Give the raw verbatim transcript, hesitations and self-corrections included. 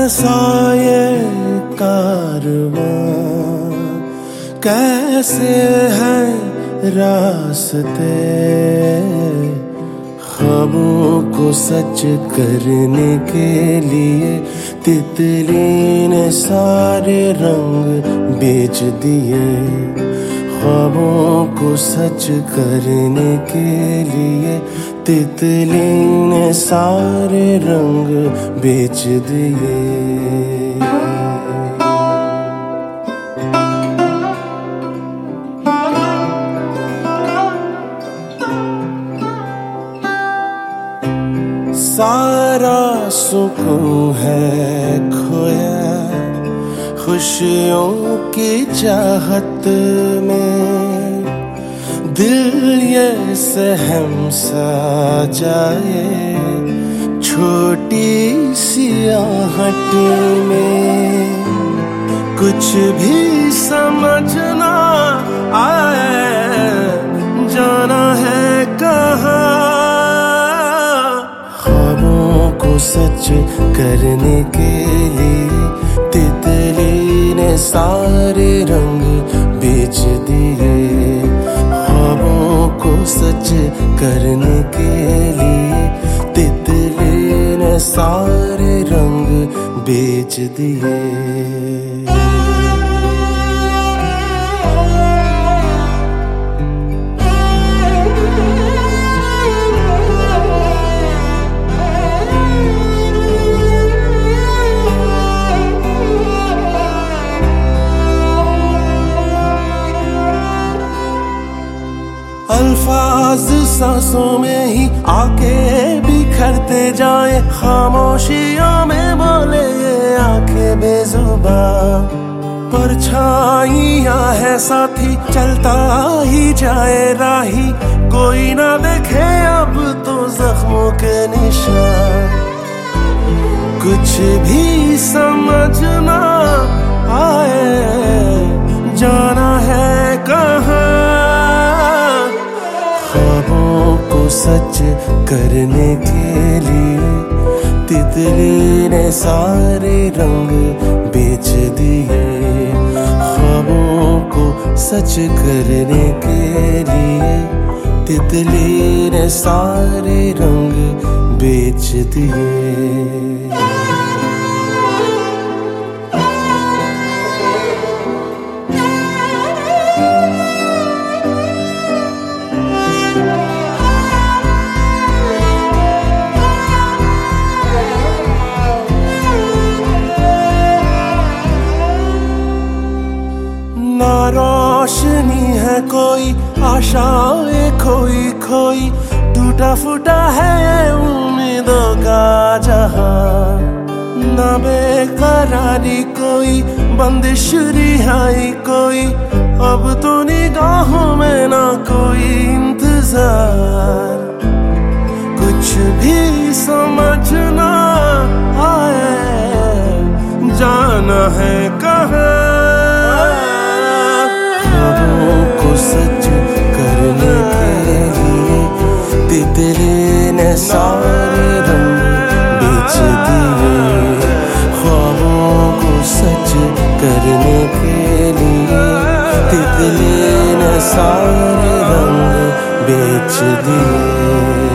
कैसा ये कारवां, कैसे हैं रास्ते, ख्वाबों को सच करने के लिए तितली ने सारे रंग बेच दिए। ख्वाबों को सच करने के लिए तितली ने सारे रंग बेच दिए। सारा सुकून है खोया खुशियों की चाहत में, दिल ये सहम सा जाए छोटी सी आहट में। कुछ भी समझ ना आए जाना है कहाँ, ख्वाबों को सच करने के लिए तितली ने सारे रंग बेच दिए। ख्वाबों को सच करने के लिए तितली ने सारे रंग बेच दिए। अल्फाज सांसों में ही आके बिखरते जाए, खामोशियों में बोले ये आंखें बेजुबान। परछाइयां है साथी चलता ही जाए राही, कोई ना देखे अब तो जख्मों के निशान। कुछ भी समझ ना आए जाना है कहाँ, ख्वाबों को सच करने के लिए तितली ने सारे रंग बेच दिए। ख्वाबों को सच करने के लिए तितली ने सारे रंग बेच दिए। ना रोशनी है कोई आशाएं खोई खोई, टूटा फूटा है उम्मीदों का जहां। ना बेकरारी कोई बंदिश रिहाई कोई, अब तो निगाहों में ना कोई इंतजार। कुछ भी समझ ना आए जाना है कहाँ, ख्वाबों को सच करने के लिए तितली ने सारे रंग बेच दिए। ख्वाबों को सच करने के लिए तितली ने सारे रंग बेच दिए।